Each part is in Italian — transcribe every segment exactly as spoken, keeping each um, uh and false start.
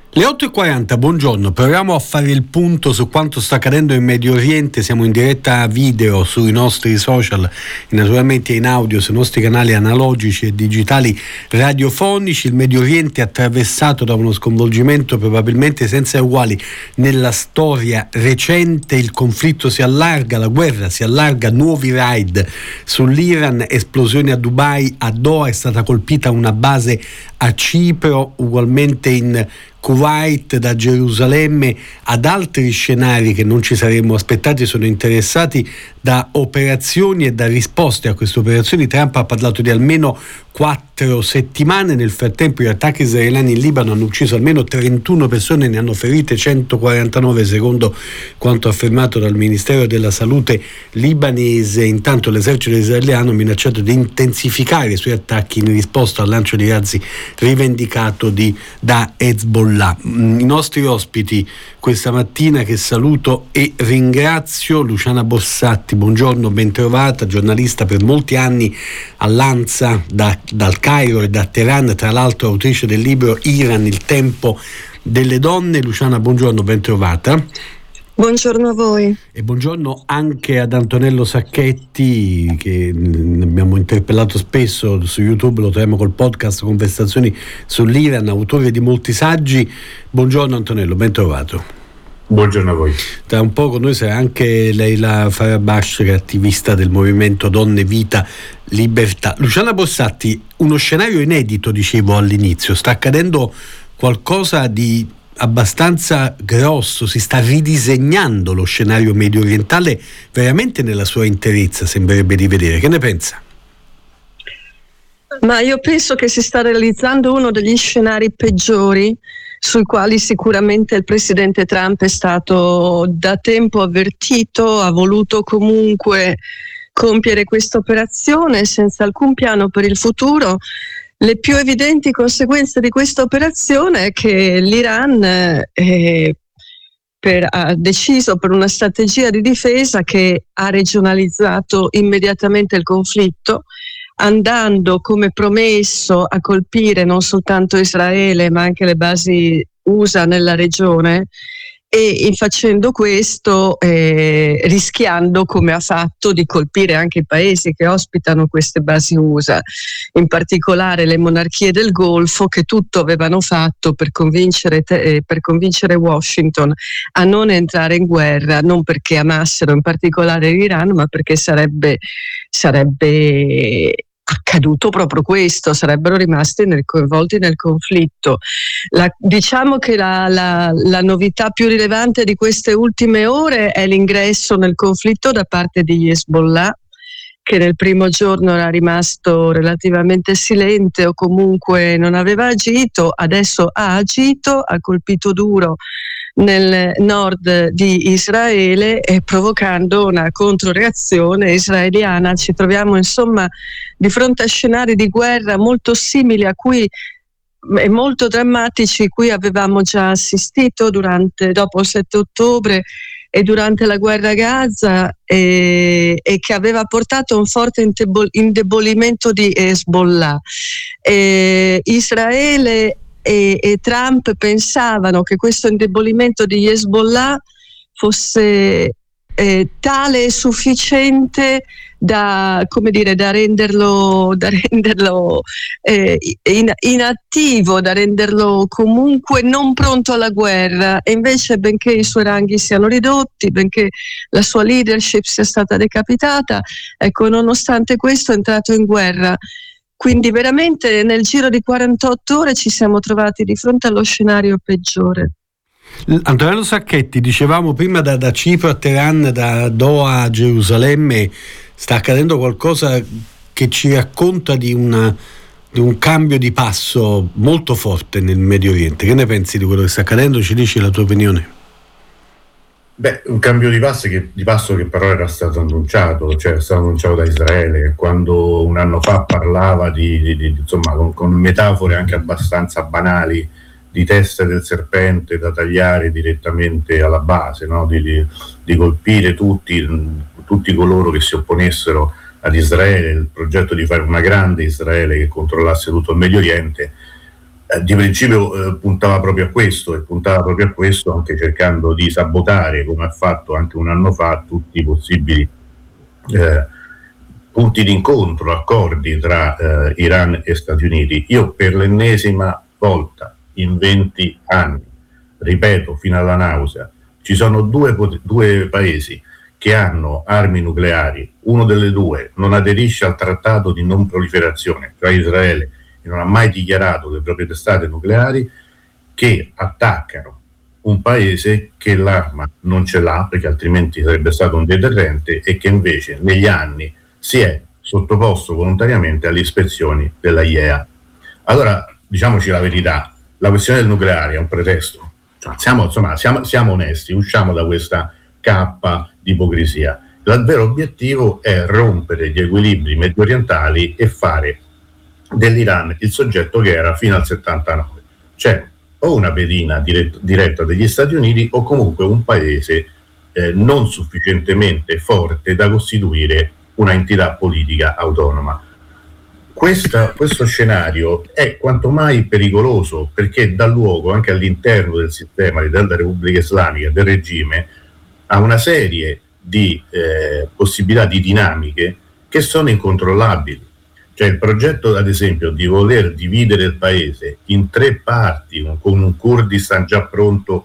Le otto e quaranta, buongiorno, proviamo a fare il punto su quanto sta accadendo in Medio Oriente. Siamo in diretta video sui nostri social, naturalmente in audio sui nostri canali analogici e digitali radiofonici. Il Medio Oriente è attraversato da uno sconvolgimento probabilmente senza uguali nella storia recente. Il conflitto si allarga, la guerra si allarga, nuovi raid sull'Iran, esplosioni a Dubai, a Doha è stata colpita una base a Cipro, ugualmente in Kuwait, da Gerusalemme ad altri scenari che non ci saremmo aspettati. Sono interessati da operazioni e da risposte a queste operazioni. Trump ha parlato di almeno quattro settimane. Nel frattempo gli attacchi israeliani in Libano hanno ucciso almeno trentuno persone e ne hanno ferite centoquarantanove, secondo quanto affermato dal Ministero della Salute libanese. Intanto l'esercito israeliano ha minacciato di intensificare i suoi attacchi in risposta al lancio di razzi rivendicato di, da Hezbollah. I nostri ospiti questa mattina, che saluto e ringrazio: Luciana Borsatti, buongiorno, bentrovata, giornalista per molti anni all'Ansa da, dal Cairo e da Teheran, tra l'altro autrice del libro Iran, il tempo delle donne. Luciana, buongiorno, bentrovata. Buongiorno a voi. E buongiorno anche ad Antonello Sacchetti, che abbiamo interpellato spesso su YouTube, lo troviamo col podcast Conversazioni sull'Iran, autore di molti saggi. Buongiorno Antonello, ben trovato. Buongiorno a voi. Tra un po' con noi sarà anche Leila Farabash, che è attivista del movimento Donne, Vita, Libertà. Luciana Borsatti, uno scenario inedito, dicevo all'inizio, sta accadendo qualcosa di abbastanza grosso, si sta ridisegnando lo scenario medio orientale veramente nella sua interezza, sembrerebbe di vedere. Che ne pensa? Ma io penso che si sta realizzando uno degli scenari peggiori, sui quali sicuramente il presidente Trump è stato da tempo avvertito, ha voluto comunque compiere questa operazione senza alcun piano per il futuro. Le più evidenti conseguenze di questa operazione è che l'Iran eh, per, ha deciso per una strategia di difesa che ha regionalizzato immediatamente il conflitto, andando come promesso a colpire non soltanto Israele ma anche le basi U S A nella regione, e in facendo questo eh, rischiando, come ha fatto, di colpire anche i paesi che ospitano queste basi U S A, in particolare le monarchie del Golfo, che tutto avevano fatto per convincere, te, eh, per convincere Washington a non entrare in guerra, non perché amassero in particolare l'Iran, ma perché sarebbe, sarebbe accaduto proprio questo, sarebbero rimasti nel, coinvolti nel conflitto. La, diciamo che la, la, la novità più rilevante di queste ultime ore è l'ingresso nel conflitto da parte di Hezbollah, che nel primo giorno era rimasto relativamente silente o comunque non aveva agito. Adesso ha agito, ha colpito duro nel nord di Israele, e provocando una controreazione israeliana. Ci troviamo insomma di fronte a scenari di guerra molto simili a cui e molto drammatici cui avevamo già assistito durante, dopo il sette ottobre e durante la guerra a Gaza, e, e che aveva portato a un forte indebolimento di Hezbollah. E Israele E, e Trump pensavano che questo indebolimento di Hezbollah fosse eh, tale e sufficiente da, come dire, da renderlo, da renderlo eh, in, inattivo, da renderlo comunque non pronto alla guerra. E invece, benché i suoi ranghi siano ridotti, benché la sua leadership sia stata decapitata, ecco, nonostante questo è entrato in guerra. Quindi veramente nel giro di quarantotto ore ci siamo trovati di fronte allo scenario peggiore. Antonello Sacchetti, dicevamo prima da, da Cipro a Teheran, da Doha a Gerusalemme, sta accadendo qualcosa che ci racconta di, una, di un cambio di passo molto forte nel Medio Oriente. Che ne pensi di quello che sta accadendo? Ci dici la tua opinione? Beh, un cambio di passo, che, di passo che però era stato annunciato, cioè è stato annunciato da Israele, quando un anno fa parlava di, di, di insomma, con, con metafore anche abbastanza banali, di teste del serpente da tagliare direttamente alla base, no? di, di, di colpire tutti, tutti coloro che si opponessero ad Israele, il progetto di fare una grande Israele che controllasse tutto il Medio Oriente. eh, di principio eh, puntava proprio a questo, e puntava proprio a questo anche cercando di sabotare, come ha fatto anche un anno fa, tutti i possibili eh, punti d'incontro, accordi tra eh, Iran e Stati Uniti. Io per l'ennesima volta in venti anni, ripeto fino alla nausea, ci sono due, due paesi che hanno armi nucleari, uno delle due non aderisce al trattato di non proliferazione, cioè Israele, e non ha mai dichiarato le proprie testate nucleari, che attaccano un paese che l'arma non ce l'ha, perché altrimenti sarebbe stato un deterrente, e che invece negli anni si è sottoposto volontariamente alle ispezioni della I E A. Allora, diciamoci la verità, la questione del nucleare è un pretesto. Cioè, siamo, insomma, siamo, siamo onesti, usciamo da questa cappa di ipocrisia. Il vero obiettivo è rompere gli equilibri mediorientali e fare dell'Iran il soggetto che era fino al settantanove, cioè o una pedina diretta, diretta degli Stati Uniti o comunque un paese eh, non sufficientemente forte da costituire una entità politica autonoma. Questa, questo scenario è quanto mai pericoloso, perché dà luogo anche all'interno del sistema della Repubblica Islamica, del regime, a una serie di eh, possibilità, di dinamiche che sono incontrollabili. Cioè il progetto, ad esempio, di voler dividere il paese in tre parti, con un Kurdistan già pronto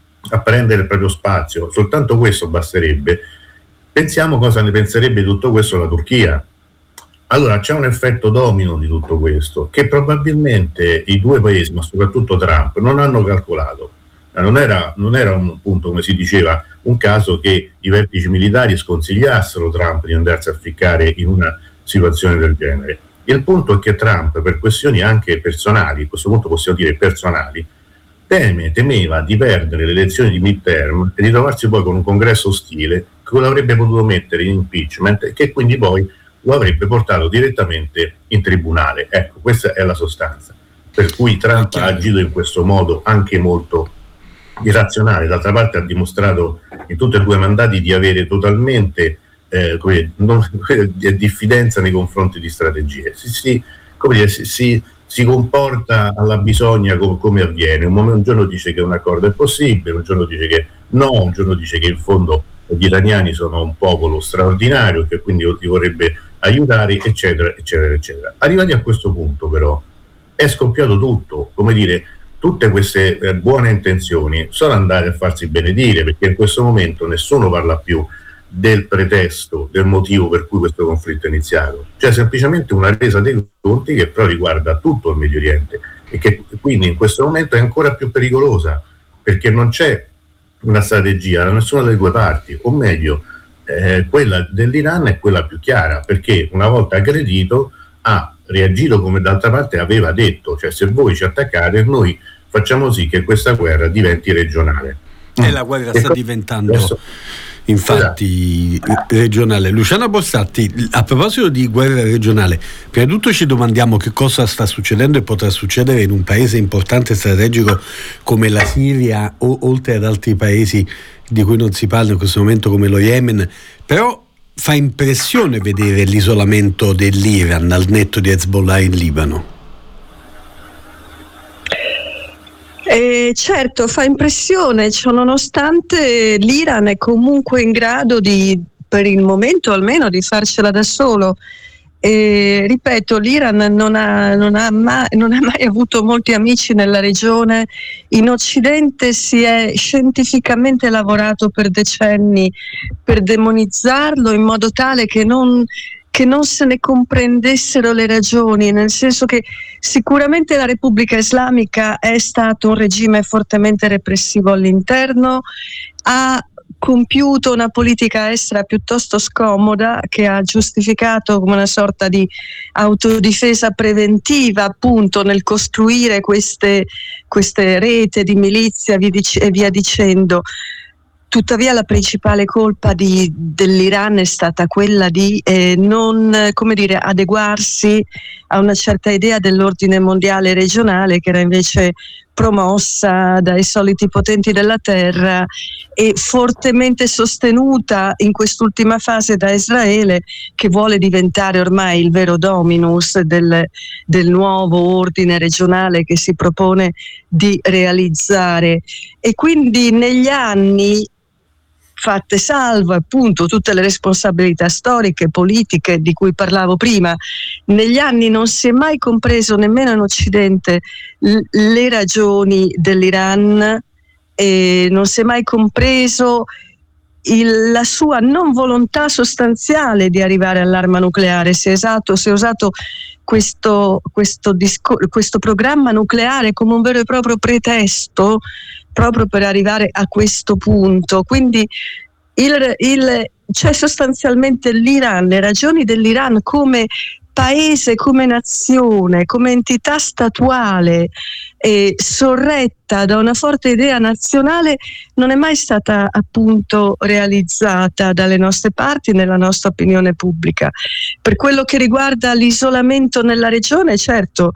a prendere il proprio spazio, soltanto questo basterebbe. Pensiamo cosa ne penserebbe di tutto questo la Turchia. Allora c'è un effetto domino di tutto questo che probabilmente i due paesi, ma soprattutto Trump, non hanno calcolato. Non era, non era un punto, come si diceva, un caso che i vertici militari sconsigliassero Trump di andarsi a ficcare in una situazione del genere. Il punto è che Trump, per questioni anche personali, a questo punto possiamo dire personali, teme, temeva di perdere le elezioni di midterm e di trovarsi poi con un congresso ostile che lo avrebbe potuto mettere in impeachment e che quindi poi lo avrebbe portato direttamente in tribunale. Ecco, questa è la sostanza. Per cui Trump ha agito in questo modo anche molto irrazionale. D'altra parte ha dimostrato in tutti e due i mandati di avere totalmente eh, come, non, diffidenza nei confronti di strategie. Si, si, come dire, si, si, si comporta alla bisogna come, come avviene. Un, momento, un giorno dice che un accordo è possibile, un giorno dice che no, un giorno dice che in fondo gli iraniani sono un popolo straordinario che quindi li vorrebbe aiutare, eccetera, eccetera, eccetera. Arrivati a questo punto però è scoppiato tutto, come dire, tutte queste eh, buone intenzioni sono andate a farsi benedire, perché in questo momento nessuno parla più del pretesto, del motivo per cui questo conflitto è iniziato, cioè semplicemente una resa dei conti che però riguarda tutto il Medio Oriente e che quindi in questo momento è ancora più pericolosa, perché non c'è una strategia da nessuna delle due parti, o meglio eh, quella dell'Iran è quella più chiara, perché una volta aggredito ha reagito come d'altra parte aveva detto, cioè se voi ci attaccate noi facciamo sì che questa guerra diventi regionale. E la guerra sta diventando adesso, infatti esatto. regionale. Luciana Borsatti, a proposito di guerra regionale, prima di tutto ci domandiamo che cosa sta succedendo e potrà succedere in un paese importante e strategico come la Siria, o oltre ad altri paesi di cui non si parla in questo momento come lo Yemen. Però fa impressione vedere l'isolamento dell'Iran al netto di Hezbollah in Libano. Eh, certo, fa impressione, cioè, nonostante l'Iran è comunque in grado di, per il momento almeno, di farcela da solo. E, ripeto, l'Iran non ha, non, ha mai, non ha mai avuto molti amici nella regione. In Occidente si è scientificamente lavorato per decenni per demonizzarlo in modo tale che non, che non se ne comprendessero le ragioni, nel senso che sicuramente la Repubblica Islamica è stato un regime fortemente repressivo all'interno, ha compiuto una politica estera piuttosto scomoda che ha giustificato come una sorta di autodifesa preventiva appunto nel costruire queste, queste rete di milizia e via dicendo. Tuttavia la principale colpa di, dell'Iran è stata quella di eh, non, come dire, adeguarsi a una certa idea dell'ordine mondiale regionale che era invece promossa dai soliti potenti della terra e fortemente sostenuta in quest'ultima fase da Israele, che vuole diventare ormai il vero dominus del, del nuovo ordine regionale che si propone di realizzare. E quindi negli anni, fatte salvo appunto tutte le responsabilità storiche, politiche di cui parlavo prima, negli anni non si è mai compreso nemmeno in Occidente l- le ragioni dell'Iran, e non si è mai compreso il, la sua non volontà sostanziale di arrivare all'arma nucleare. Si è usato, si è usato questo, questo, discor- questo programma nucleare come un vero e proprio pretesto proprio per arrivare a questo punto. Quindi il, il, c'è sostanzialmente l'Iran, le ragioni dell'Iran come paese, come nazione, come entità statuale eh, sorretta da una forte idea nazionale, non è mai stata appunto realizzata dalle nostre parti, nella nostra opinione pubblica. Per quello che riguarda l'isolamento nella regione, certo,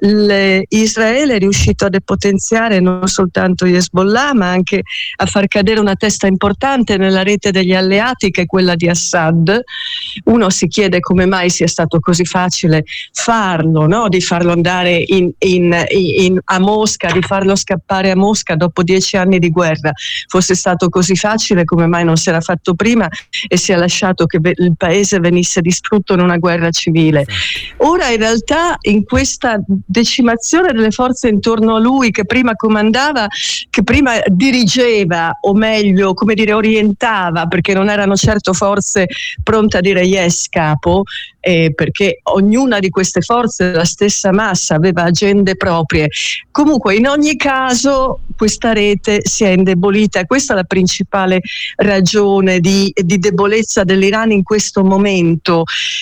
le, Israele è riuscito a depotenziare non soltanto Hezbollah, ma anche a far cadere una testa importante nella rete degli alleati, che è quella di Assad. Uno si chiede come mai sia stato così facile farlo, no? Di farlo andare in, in, in, a Mosca, di farlo scappare a Mosca dopo dieci anni di guerra. Fosse stato così facile, come mai non si era fatto prima e si è lasciato che il paese venisse distrutto in una guerra civile? Ora in realtà in questa decimazione delle forze intorno a lui, che prima comandava, che prima dirigeva, o meglio, come dire, orientava, perché non erano certo forze pronte a dire yes capo, eh, perché ognuna di queste forze, la stessa massa, aveva agende proprie. Comunque in ogni caso questa rete si è indebolita, e questa è la principale ragione di, di debolezza dell'Iran in questo momento.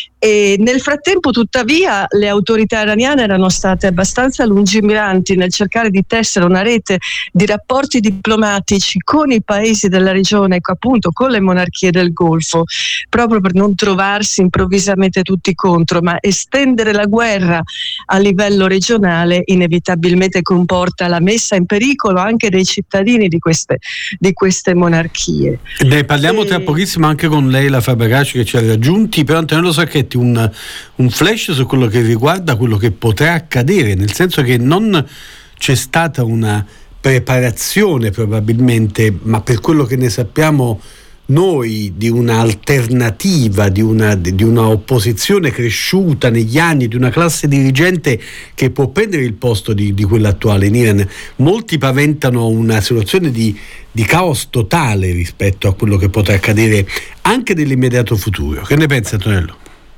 E nel frattempo, tuttavia, le autorità iraniane erano state abbastanza lungimiranti nel cercare di tessere una rete di rapporti diplomatici con i paesi della regione, appunto con le monarchie del Golfo, proprio per non trovarsi improvvisamente tutti contro, ma estendere la guerra a livello regionale inevitabilmente comporta la messa in pericolo anche dei cittadini di queste, di queste monarchie. Ne parliamo e... tra pochissimo anche con Leila Fabregaci, che ci ha raggiunti. Però Antonello Sacchetti, un, un flash su quello che riguarda quello che potrà accadere, nel senso che non c'è stata una preparazione probabilmente, ma per quello che ne sappiamo noi, di un'alternativa, di una, di una opposizione cresciuta negli anni, di una classe dirigente che può prendere il posto di, di quella attuale in Iran. Molti paventano una situazione di, di caos totale rispetto a quello che potrà accadere anche nell'immediato futuro. Che ne pensa, Antonello?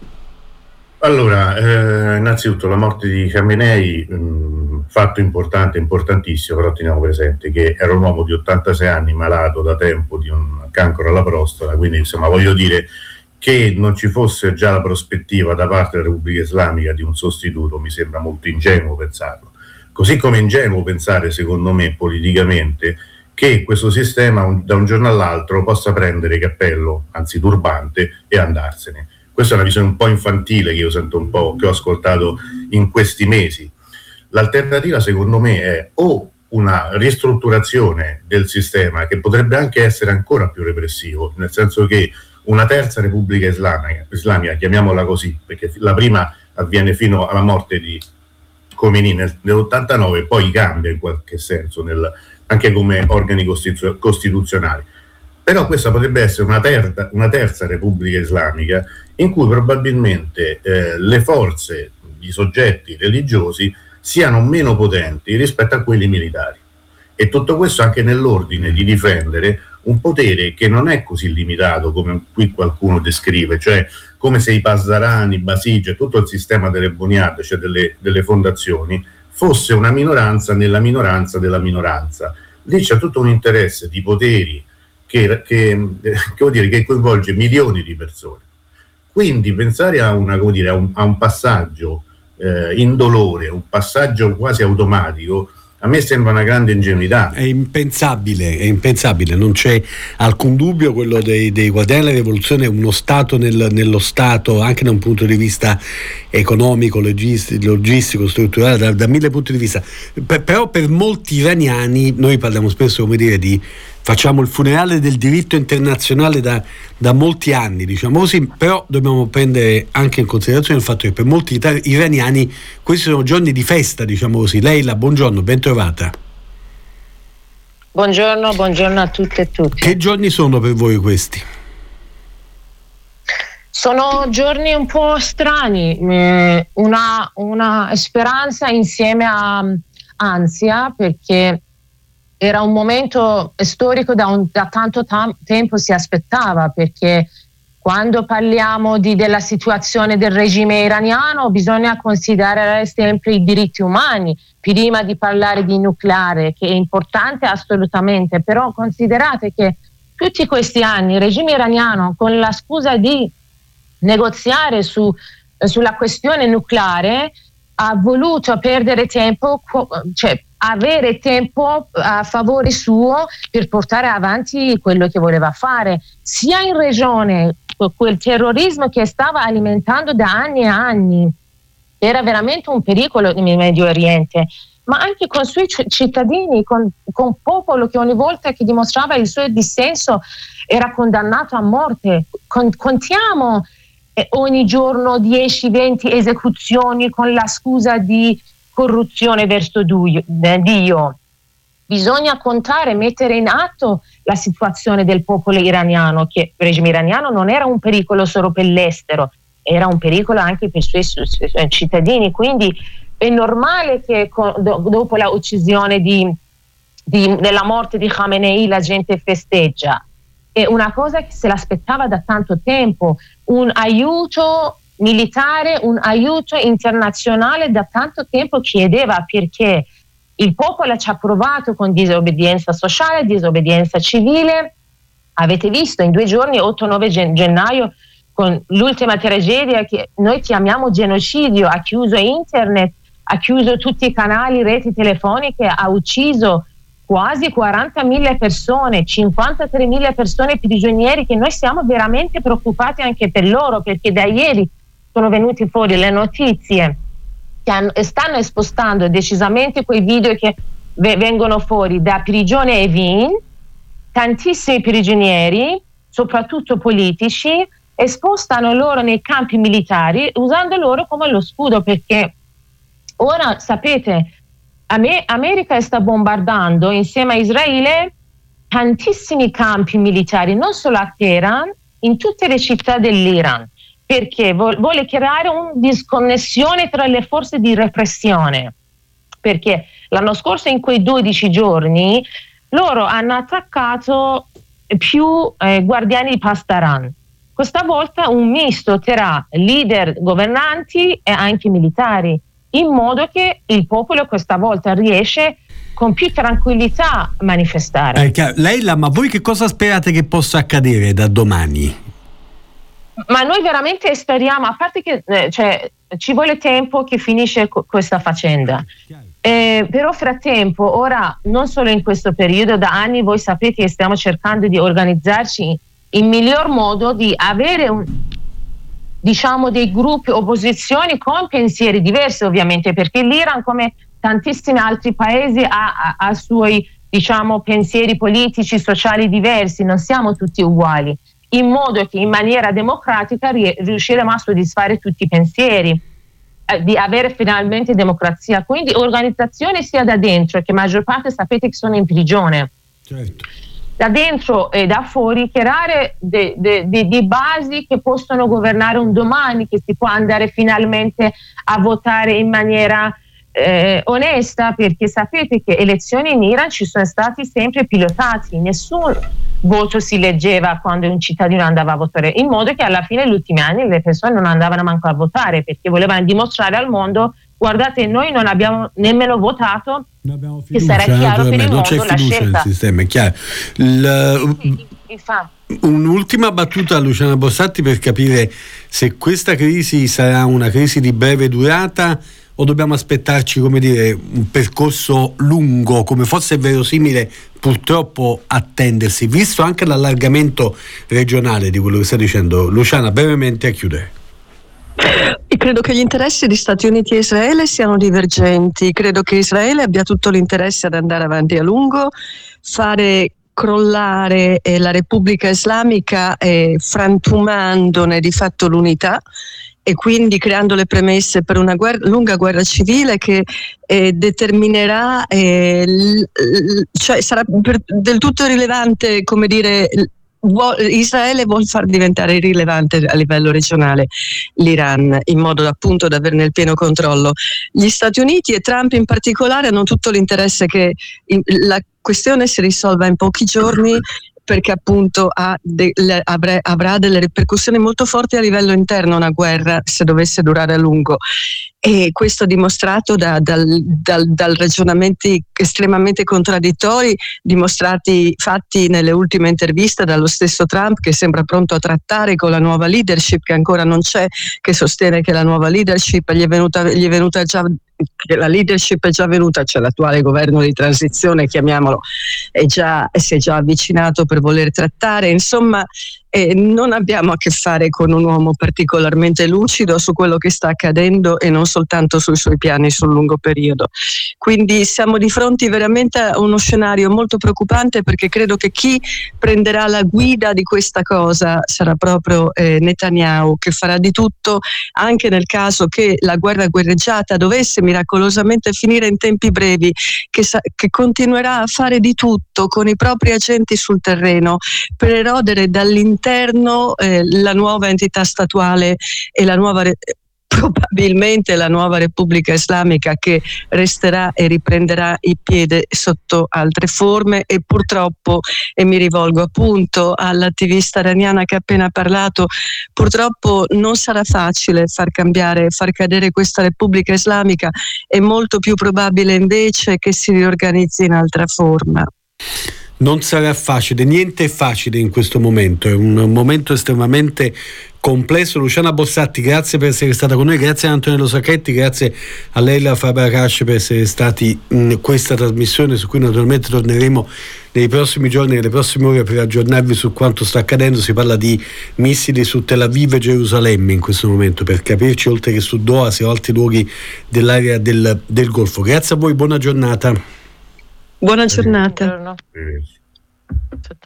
Allora, eh, innanzitutto la morte di Khamenei, mh, fatto importante, importantissimo, però teniamo presente che era un uomo di ottantasei anni, malato da tempo di un cancro alla prostata, quindi insomma voglio dire che non ci fosse già la prospettiva da parte della Repubblica Islamica di un sostituto mi sembra molto ingenuo pensarlo. Così come ingenuo pensare, secondo me, politicamente, che questo sistema un, da un giorno all'altro possa prendere cappello, anzi turbante, e andarsene. Questa è una visione un po' infantile che io sento un po', che ho ascoltato in questi mesi. L'alternativa, secondo me, è o una ristrutturazione del sistema, che potrebbe anche essere ancora più repressivo, nel senso che una terza Repubblica Islamica, islamica chiamiamola così, perché la prima avviene fino alla morte di Khomeini nel, nell'ottantanove, e poi cambia in qualche senso nel, anche come organi costitu- costituzionali. Però questa potrebbe essere una, terza, una terza Repubblica Islamica in cui probabilmente eh, le forze, i soggetti religiosi siano meno potenti rispetto a quelli militari. E tutto questo anche nell'ordine di difendere un potere che non è così limitato come qui qualcuno descrive, cioè come se i Pasdarani, Basigi e tutto il sistema delle Boniade, cioè delle, delle fondazioni, fosse una minoranza nella minoranza della minoranza. Lì c'è tutto un interesse di poteri che, che, che, vuol dire, che coinvolge milioni di persone. Quindi pensare a, una, come dire, a, un, a un passaggio eh, indolore, un passaggio quasi automatico, a me sembra una grande ingenuità. È impensabile, è impensabile, non c'è alcun dubbio. Quello dei, dei guardiani della rivoluzione è uno Stato nel, nello Stato, anche da un punto di vista economico, logistico, logistico strutturale, da, da mille punti di vista. Per, però per molti iraniani, noi parliamo spesso, come dire, di facciamo il funerale del diritto internazionale da, da molti anni, diciamo così, però dobbiamo prendere anche in considerazione il fatto che per molti iraniani questi sono giorni di festa, diciamo così. Leila, buongiorno, ben trovata. Buongiorno, buongiorno a tutte e tutti. Che giorni sono per voi questi? Sono giorni un po' strani, una, una speranza insieme a ansia, perché era un momento storico da, un, da tanto tam- tempo si aspettava, perché quando parliamo di, della situazione del regime iraniano bisogna considerare sempre i diritti umani prima di parlare di nucleare, che è importante assolutamente, però considerate che tutti questi anni il regime iraniano, con la scusa di negoziare su, sulla questione nucleare, ha voluto perdere tempo, cioè avere tempo a favore suo per portare avanti quello che voleva fare, sia in regione, quel terrorismo che stava alimentando da anni e anni, era veramente un pericolo nel Medio Oriente, ma anche con i suoi cittadini, con il popolo che ogni volta che dimostrava il suo dissenso era condannato a morte. Con, contiamo eh, ogni giorno dieci venti esecuzioni con la scusa di corruzione verso Dio. Bisogna contare, mettere in atto la situazione del popolo iraniano, che il regime iraniano non era un pericolo solo per l'estero, era un pericolo anche per i suoi, suoi, suoi cittadini, quindi è normale che do, dopo la uccisione di, di, della morte di Khamenei la gente festeggia. È una cosa che se l'aspettava da tanto tempo, un aiuto militare, un aiuto internazionale da tanto tempo chiedeva, perché il popolo ci ha provato con disobbedienza sociale, disobbedienza civile. Avete visto in due giorni, otto nove gennaio, con l'ultima tragedia che noi chiamiamo genocidio, ha chiuso internet, ha chiuso tutti i canali, reti telefoniche, ha ucciso quasi quarantamila persone, cinquantatremila persone prigionieri, che noi siamo veramente preoccupati anche per loro, perché da ieri sono venuti fuori le notizie che hanno, stanno espostando decisamente quei video che v- vengono fuori da prigione Evin, tantissimi prigionieri, soprattutto politici, espostano loro nei campi militari usando loro come lo scudo, perché ora sapete Am- America sta bombardando insieme a Israele tantissimi campi militari, non solo a Teheran, in tutte le città dell'Iran, perché vuole creare una disconnessione tra le forze di repressione, perché l'anno scorso in quei dodici giorni loro hanno attaccato più eh, guardiani di Pastaran. Questa volta un misto tra leader governanti e anche militari, in modo che il popolo questa volta riesce con più tranquillità a manifestare. Eh, Leila, ma voi che cosa sperate che possa accadere da domani? Ma noi veramente speriamo, a parte che eh, cioè, ci vuole tempo che finisce co- questa faccenda, eh, però frattempo, ora non solo in questo periodo, da anni voi sapete che stiamo cercando di organizzarci in miglior modo, di avere un, diciamo dei gruppi opposizioni con pensieri diversi, ovviamente, perché l'Iran, come tantissimi altri paesi, ha, ha, ha suoi diciamo pensieri politici, sociali diversi, non siamo tutti uguali, in modo che in maniera democratica riusciremo a soddisfare tutti i pensieri, eh, di avere finalmente democrazia. Quindi organizzazione sia da dentro, che maggior parte sapete che sono in prigione, certo, da dentro e da fuori, creare dei de, de, de basi che possono governare un domani, che si può andare finalmente a votare in maniera eh, onesta, perché sapete che elezioni in Iran ci sono stati sempre pilotati, nessun voto si leggeva quando un cittadino andava a votare, in modo che alla fine, negli ultimi anni, le persone non andavano manco a votare, perché volevano dimostrare al mondo: guardate, noi non abbiamo nemmeno votato, fiducia, che sarà chiaro per il mondo, non c'è fiducia nel sistema, è chiaro. Il, sì, infatti. Un'ultima battuta a Luciana Bossatti per capire se questa crisi sarà una crisi di breve durata o dobbiamo aspettarci, come dire, un percorso lungo, come fosse verosimile purtroppo attendersi, visto anche l'allargamento regionale di quello che sta dicendo Luciana, brevemente a chiudere? Credo che gli interessi di Stati Uniti e Israele siano divergenti, credo che Israele abbia tutto l'interesse ad andare avanti a lungo, fare crollare eh, la Repubblica Islamica eh, frantumandone di fatto l'unità e quindi creando le premesse per una guerra, lunga guerra civile che eh, determinerà, eh, l, l, cioè sarà per, del tutto irrilevante, come dire, Israele vuol far diventare irrilevante a livello regionale l'Iran, in modo da, appunto da averne il pieno controllo. Gli Stati Uniti e Trump in particolare hanno tutto l'interesse che in, la questione si risolva in pochi giorni, perché appunto ha de, le, avrà, avrà delle ripercussioni molto forti a livello interno una guerra se dovesse durare a lungo, e questo dimostrato da, dal, dal, dal ragionamenti estremamente contraddittori dimostrati fatti nelle ultime interviste dallo stesso Trump, che sembra pronto a trattare con la nuova leadership che ancora non c'è, che sostiene che la nuova leadership gli è venuta, gli è venuta già che la leadership è già venuta, cioè l'attuale governo di transizione, chiamiamolo, è già, si è già avvicinato per voler trattare, insomma eh, non abbiamo a che fare con un uomo particolarmente lucido su quello che sta accadendo e non soltanto sui suoi piani sul lungo periodo. Quindi siamo di fronte veramente a uno scenario molto preoccupante, perché credo che chi prenderà la guida di questa cosa sarà proprio eh, Netanyahu, che farà di tutto anche nel caso che la guerra guerreggiata dovesse miracolosamente finire in tempi brevi, che, sa- che continuerà a fare di tutto con i propri agenti sul terreno per erodere dall'interno eh, la nuova entità statuale e la nuova re- probabilmente la nuova Repubblica Islamica, che resterà e riprenderà il piede sotto altre forme. E purtroppo, e mi rivolgo appunto all'attivista iraniana che ha appena parlato, purtroppo non sarà facile far cambiare, far cadere questa Repubblica Islamica, è molto più probabile invece che si riorganizzi in altra forma. Non sarà facile, niente è facile in questo momento, è un momento estremamente complesso. Luciana Bossatti, grazie per essere stata con noi, grazie a Antonello Sacchetti, grazie a Leila Fabrakash per essere stati in questa trasmissione, su cui naturalmente torneremo nei prossimi giorni, nelle prossime ore, per aggiornarvi su quanto sta accadendo. Si parla di missili su Tel Aviv e Gerusalemme in questo momento, per capirci, oltre che su Doha, su altri luoghi dell'area del, del Golfo. Grazie a voi, buona giornata. Buona giornata. Eh.